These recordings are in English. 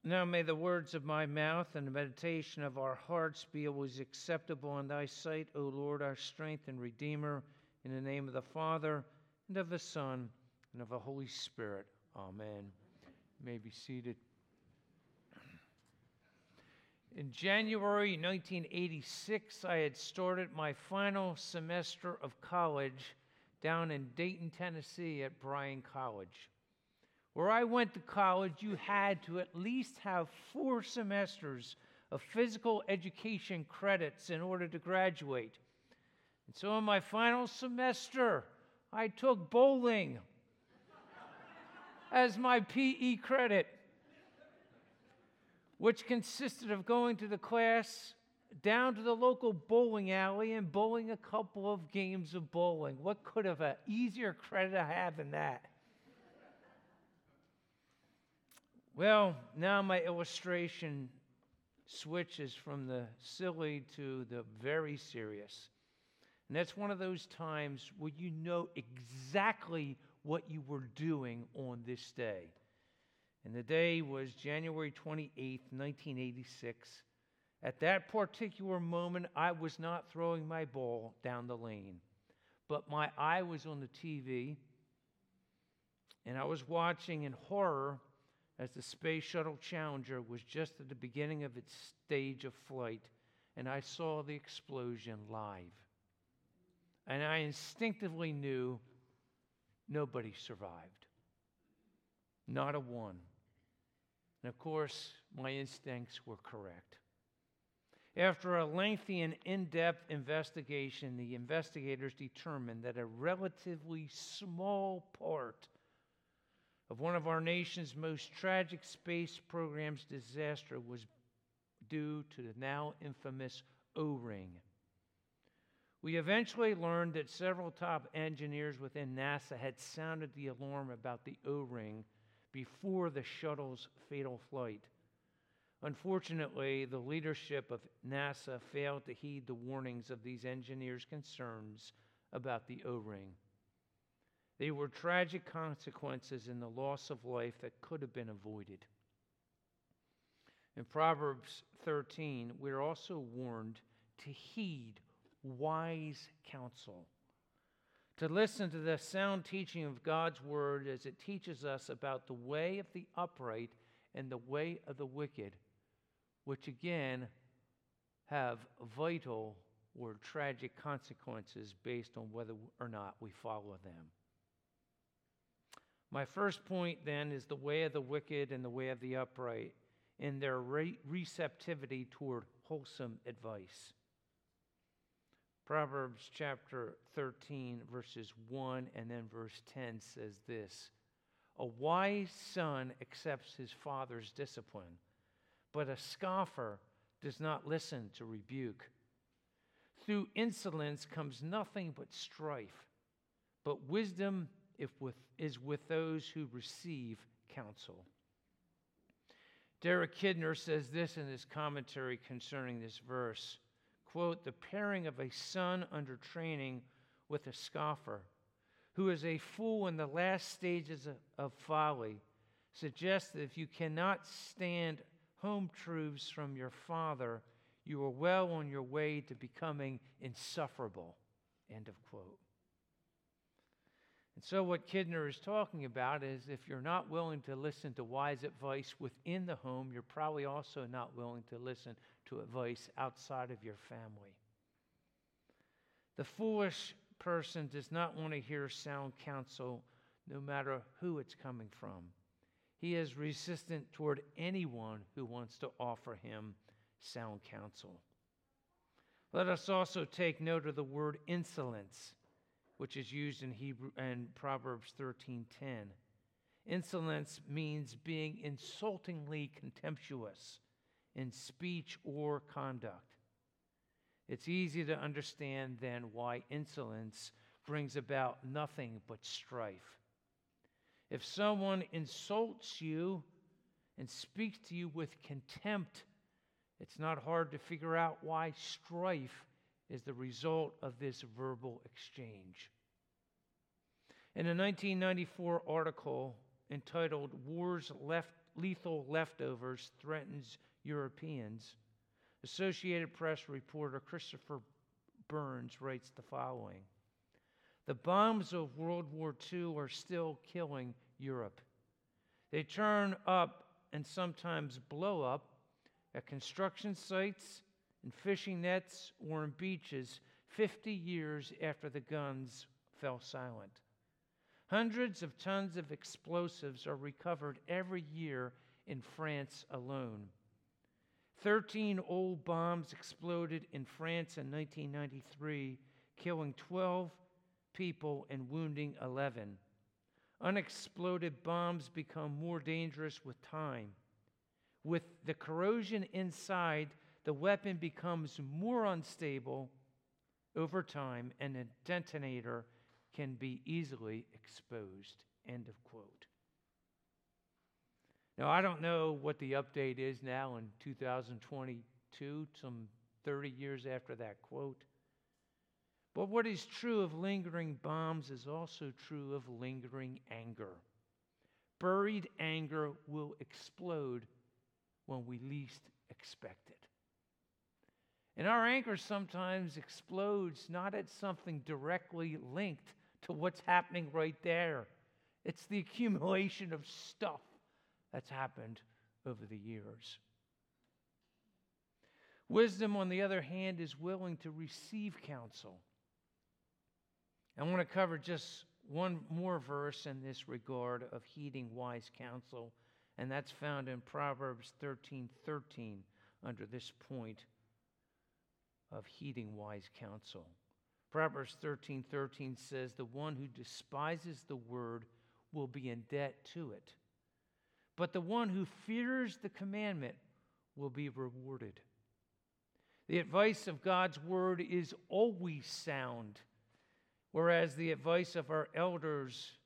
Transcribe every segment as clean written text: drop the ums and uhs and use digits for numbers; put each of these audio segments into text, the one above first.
Now may the words of my mouth and the meditation of our hearts be always acceptable in thy sight, O Lord, our strength and Redeemer, in the name of the Father, and of the Son, and of the Holy Spirit. Amen. You may be seated. In January 1986, I had started my final semester of college down in Dayton, Tennessee at Bryan College. Where I went to college, you had to at least have 4 semesters of physical education credits in order to graduate. And so in my final semester, I took bowling as my PE credit, which consisted of going to the class, down to the local bowling alley, and bowling a couple of games of bowling. What could have an easier credit I have than that? Well, now my illustration switches from the silly to the very serious. And that's one of those times where you know exactly what you were doing on this day. And the day was January 28th, 1986. At that particular moment, I was not throwing my ball down the lane, but my eye was on the TV, and I was watching in horror as the Space Shuttle Challenger was just at the beginning of its stage of flight, and I saw the explosion live. And I instinctively knew nobody survived. Not a one. And of course, my instincts were correct. After a lengthy and in-depth investigation, the investigators determined that a relatively small part of one of our nation's most tragic space program's disaster was due to the now infamous O-ring. We eventually learned that several top engineers within NASA had sounded the alarm about the O-ring before the shuttle's fatal flight. Unfortunately, the leadership of NASA failed to heed the warnings of these engineers' concerns about the O-ring. They were tragic consequences in the loss of life that could have been avoided. In Proverbs 13, we're also warned to heed wise counsel, to listen to the sound teaching of God's word as it teaches us about the way of the upright and the way of the wicked, which again have vital or tragic consequences based on whether or not we follow them. My first point, then, is the way of the wicked and the way of the upright in their receptivity toward wholesome advice. Proverbs chapter 13, verses 1 and then verse 10 says this: "A wise son accepts his father's discipline, but a scoffer does not listen to rebuke. Through insolence comes nothing but strife, but wisdom is with those who receive counsel." Derek Kidner says this in his commentary concerning this verse, quote, "The pairing of a son under training with a scoffer, who is a fool in the last stages of folly, suggests that if you cannot stand home truths from your father, you are well on your way to becoming insufferable," end of quote. And so what Kidner is talking about is if you're not willing to listen to wise advice within the home, you're probably also not willing to listen to advice outside of your family. The foolish person does not want to hear sound counsel, no matter who it's coming from. He is resistant toward anyone who wants to offer him sound counsel. Let us also take note of the word insolence, which is used in Hebrew and Proverbs 13:10. Insolence means being insultingly contemptuous in speech or conduct. It's easy to understand then why insolence brings about nothing but strife. If someone insults you and speaks to you with contempt, it's not hard to figure out why strife is the result of this verbal exchange. In a 1994 article entitled "Wars Left lethal leftovers threatens Europeans. Associated Press reporter Christopher Burns writes the following: "The bombs of World War II are still killing Europe. They turn up and sometimes blow up at construction sites, in fishing nets, or in beaches 50 years after the guns fell silent. Hundreds of tons of explosives are recovered every year in France alone. 13 old bombs exploded in France in 1993, killing 12 people and wounding 11. Unexploded bombs become more dangerous with time. With the corrosion inside, the weapon becomes more unstable over time, and a detonator can be easily exposed." End of quote. Now, I don't know what the update is now in 2022, some 30 years after that quote. But what is true of lingering bombs is also true of lingering anger. Buried anger will explode when we least expect it. And our anger sometimes explodes not at something directly linked to what's happening right there. It's the accumulation of stuff that's happened over the years. Wisdom, on the other hand, is willing to receive counsel. I want to cover just one more verse in this regard of heeding wise counsel, and that's found in Proverbs 13:13 under this point of heeding wise counsel. Proverbs 13:13 says, "The one who despises the word will be in debt to it, but the one who fears the commandment will be rewarded." The advice of God's word is always sound, whereas the advice of our elders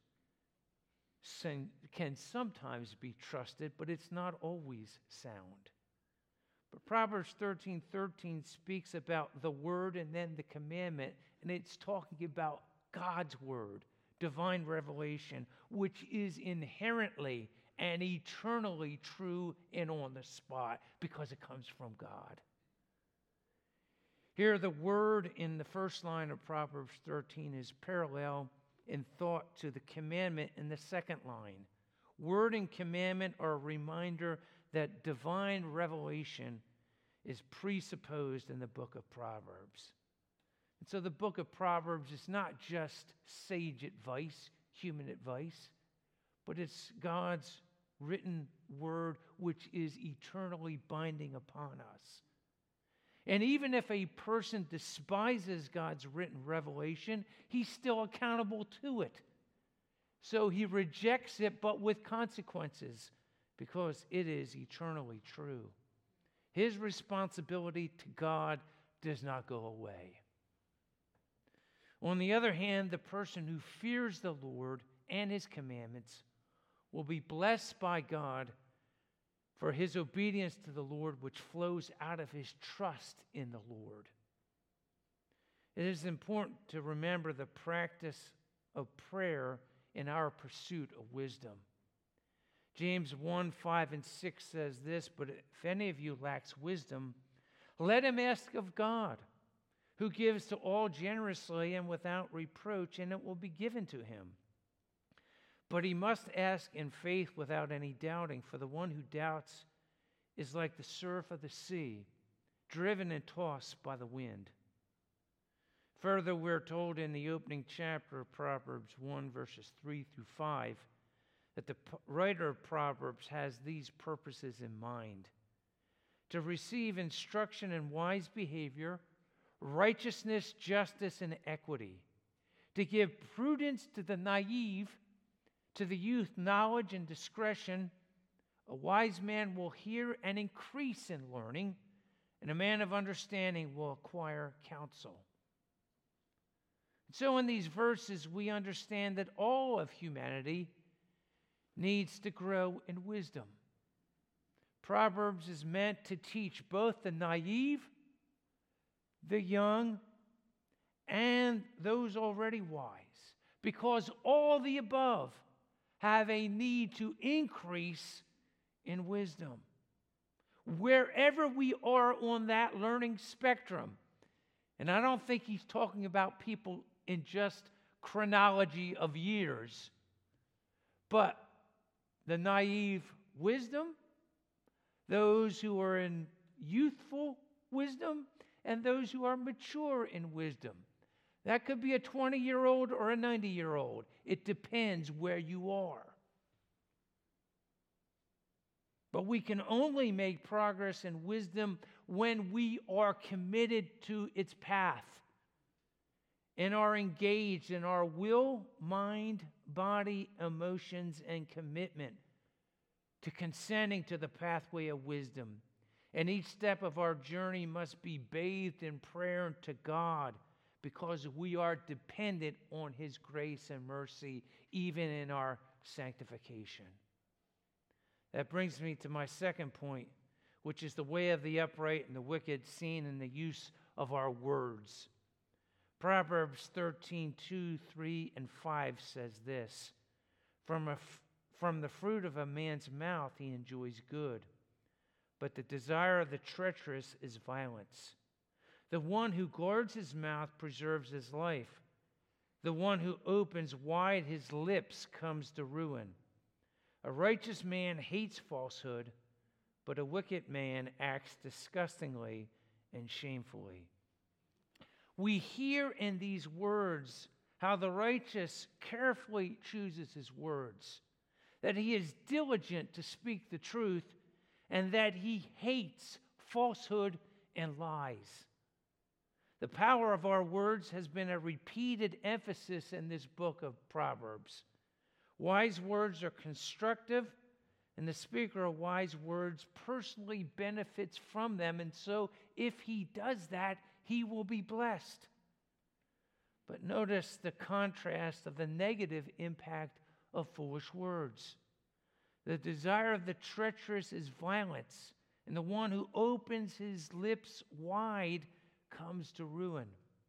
can sometimes be trusted, but it's not always sound. But Proverbs 13:13 speaks about the word and then the commandment, and it's talking about God's word, divine revelation, which is inherently and eternally true and on the spot because it comes from God. Here, the word in the first line of Proverbs 13 is parallel in thought to the commandment in the second line. Word and commandment are a reminder that divine revelation is presupposed in the book of Proverbs. And so the book of Proverbs is not just sage advice, human advice, but it's God's written word which is eternally binding upon us. And even if a person despises God's written revelation, he's still accountable to it. So he rejects it, but with consequences, because it is eternally true. His responsibility to God does not go away. On the other hand, the person who fears the Lord and his commandments will be blessed by God for his obedience to the Lord, which flows out of his trust in the Lord. It is important to remember the practice of prayer in our pursuit of wisdom. James 1:5-6 says this, "But if any of you lacks wisdom, let him ask of God, who gives to all generously and without reproach, and it will be given to him. But he must ask in faith without any doubting, for the one who doubts is like the surf of the sea, driven and tossed by the wind." Further, we're told in the opening chapter of Proverbs 1, verses 3-5, that the writer of Proverbs has these purposes in mind: to receive instruction in wise behavior, righteousness, justice, and equity, to give prudence to the naive, to the youth knowledge and discretion. A wise man will hear and increase in learning, and a man of understanding will acquire counsel. So in these verses, we understand that all of humanity needs to grow in wisdom. Proverbs is meant to teach both the naive, the young, and those already wise, because all the above have a need to increase in wisdom. Wherever we are on that learning spectrum, and I don't think he's talking about people in just chronology of years, but the naive wisdom, those who are in youthful wisdom, and those who are mature in wisdom. That could be a 20-year-old or a 90-year-old. It depends where you are. But we can only make progress in wisdom when we are committed to its path and are engaged in our will, mind, body, emotions, and commitment to consenting to the pathway of wisdom. And each step of our journey must be bathed in prayer to God, because we are dependent on His grace and mercy, even in our sanctification. That brings me to my second point, which is the way of the upright and the wicked seen in the use of our words. Proverbs 13:2, 3, and 5 says this: From the fruit of a man's mouth he enjoys good, but the desire of the treacherous is violence. The one who guards his mouth preserves his life. The one who opens wide his lips comes to ruin. A righteous man hates falsehood, but a wicked man acts disgustingly and shamefully. We hear in these words how the righteous carefully chooses his words, that he is diligent to speak the truth, and that he hates falsehood and lies. The power of our words has been a repeated emphasis in this book of Proverbs. Wise words are constructive, and the speaker of wise words personally benefits from them, and so if he does that, he will be blessed. But notice the contrast of the negative impact of foolish words. The desire of the treacherous is violence, and the one who opens his lips wide comes to ruin.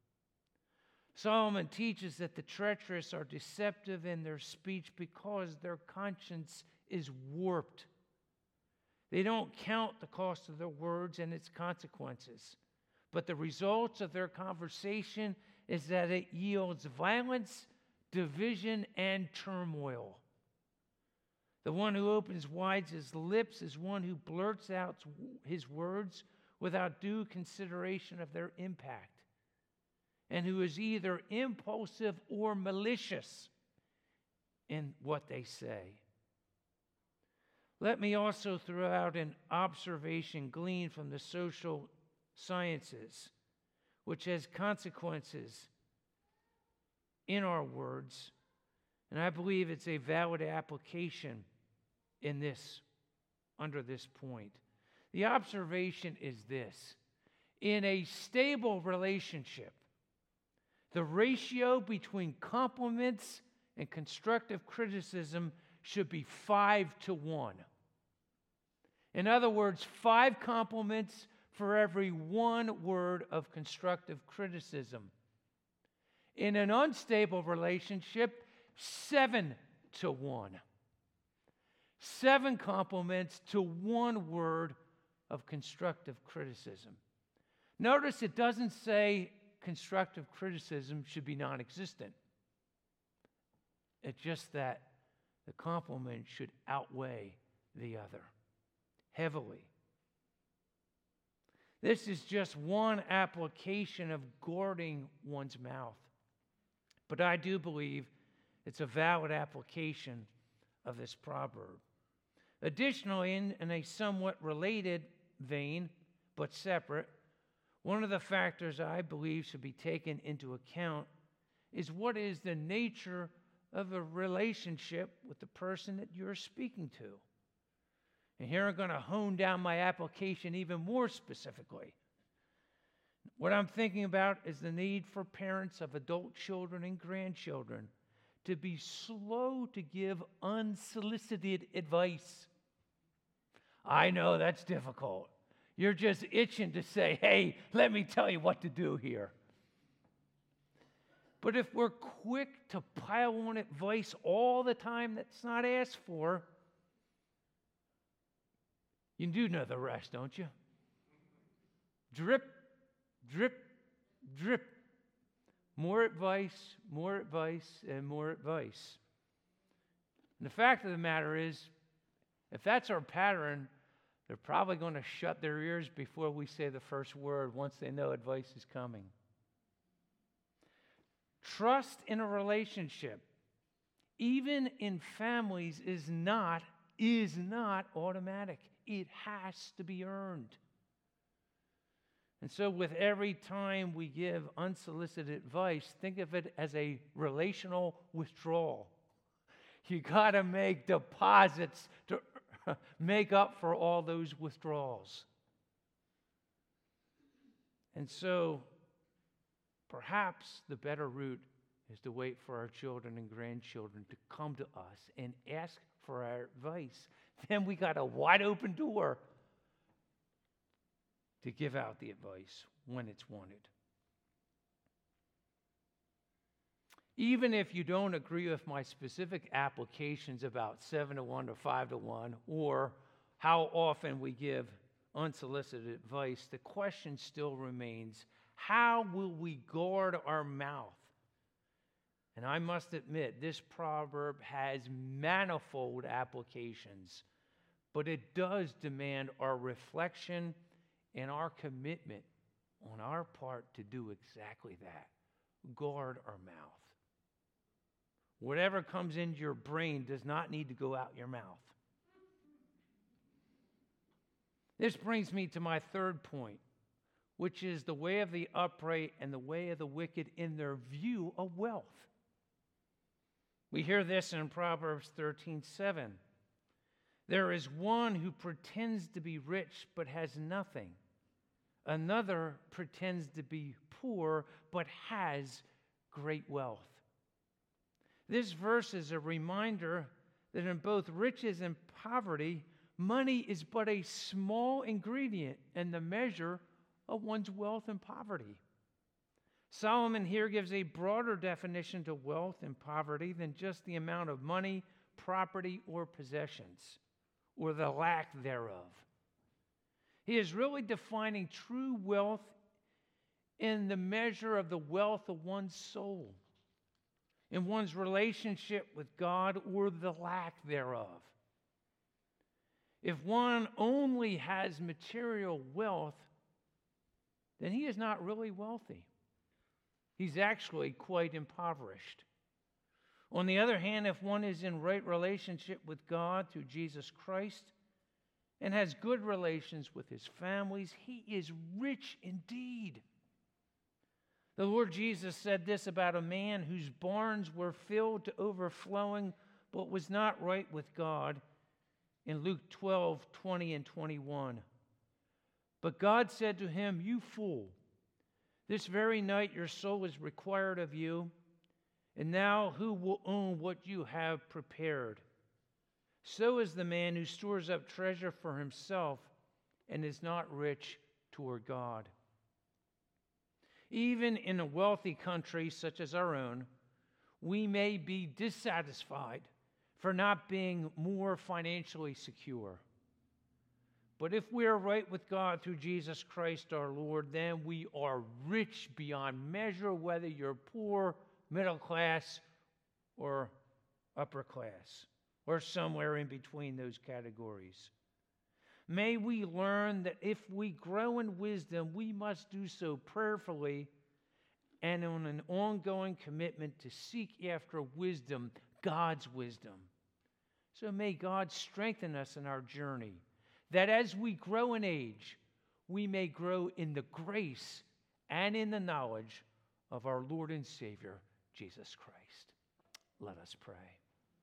Solomon teaches that the treacherous are deceptive in their speech because their conscience is warped. They don't count the cost of their words and its consequences, but the results of their conversation is that it yields violence, division, and turmoil. The one who opens wide his lips is one who blurts out his words without due consideration of their impact, and who is either impulsive or malicious in what they say. Let me also throw out an observation gleaned from the social sciences, which has consequences in our words, and I believe it's a valid application under this point. The observation is this: in a stable relationship, the ratio between compliments and constructive criticism should be 5-1. In other words, 5 compliments for every 1 word of constructive criticism. In an unstable relationship, 7-1. 7 compliments to 1 word of constructive criticism. Notice it doesn't say constructive criticism should be non-existent. It's just that the compliment should outweigh the other heavily. This is just one application of guarding one's mouth, but I do believe it's a valid application of this proverb. Additionally, in a somewhat related vein, but separate, one of the factors I believe should be taken into account is what is the nature of a relationship with the person that you're speaking to. And here I'm going to hone down my application even more specifically. What I'm thinking about is the need for parents of adult children and grandchildren to be slow to give unsolicited advice. I know that's difficult. You're just itching to say, hey, let me tell you what to do here. But if we're quick to pile on advice all the time that's not asked for, You do know the rest, don't you? Drip, drip, drip. More advice, and more advice. And the fact of the matter is, if that's our pattern, they're probably going to shut their ears before we say the first word once they know advice is coming. Trust in a relationship, even in families, is not automatic. It has to be earned. And so with every time we give unsolicited advice, think of it as a relational withdrawal. You got to make deposits to make up for all those withdrawals. And so perhaps the better route is to wait for our children and grandchildren to come to us and ask for our advice. Then we got a wide open door to give out the advice when it's wanted. Even if you don't agree with my specific applications about 7-to-1 or 5-to-1, or how often we give unsolicited advice, the question still remains, how will we guard our mouth? And I must admit, this proverb has manifold applications, but it does demand our reflection and our commitment on our part to do exactly that. Guard our mouth. Whatever comes into your brain does not need to go out your mouth. This brings me to my third point, which is the way of the upright and the way of the wicked in their view of wealth. We hear this in Proverbs 13:7. There is one who pretends to be rich but has nothing. Another pretends to be poor but has great wealth. This verse is a reminder that in both riches and poverty, money is but a small ingredient in the measure of one's wealth and poverty. Solomon here gives a broader definition to wealth and poverty than just the amount of money, property, or possessions, or the lack thereof. He is really defining true wealth in the measure of the wealth of one's soul, in one's relationship with God, or the lack thereof. If one only has material wealth, then he is not really wealthy. He's actually quite impoverished. On the other hand, if one is in right relationship with God through Jesus Christ and has good relations with his families, he is rich indeed. The Lord Jesus said this about a man whose barns were filled to overflowing but was not right with God in Luke 12:20 and 21. But God said to him, "You fool, this very night your soul is required of you, and now who will own what you have prepared? So is the man who stores up treasure for himself and is not rich toward God." Even in a wealthy country such as our own, we may be dissatisfied for not being more financially secure. But if we are right with God through Jesus Christ our Lord, then we are rich beyond measure, whether you're poor, middle class, or upper class, or somewhere in between those categories. May we learn that if we grow in wisdom, we must do so prayerfully and on an ongoing commitment to seek after wisdom, God's wisdom. So may God strengthen us in our journey, that as we grow in age, we may grow in the grace and in the knowledge of our Lord and Savior, Jesus Christ. Let us pray.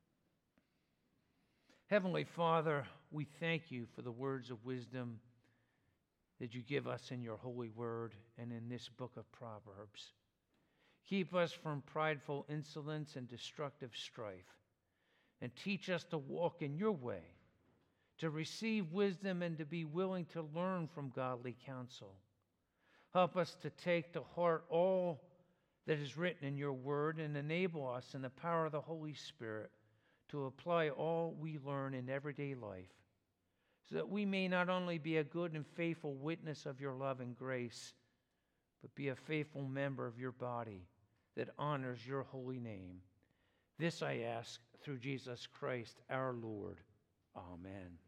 Heavenly Father, we thank you for the words of wisdom that you give us in your holy word and in this book of Proverbs. Keep us from prideful insolence and destructive strife, and teach us to walk in your way, to receive wisdom and to be willing to learn from godly counsel. Help us to take to heart all that is written in your word and enable us in the power of the Holy Spirit to apply all we learn in everyday life, so that we may not only be a good and faithful witness of your love and grace, but be a faithful member of your body that honors your holy name. This I ask through Jesus Christ our Lord. Amen.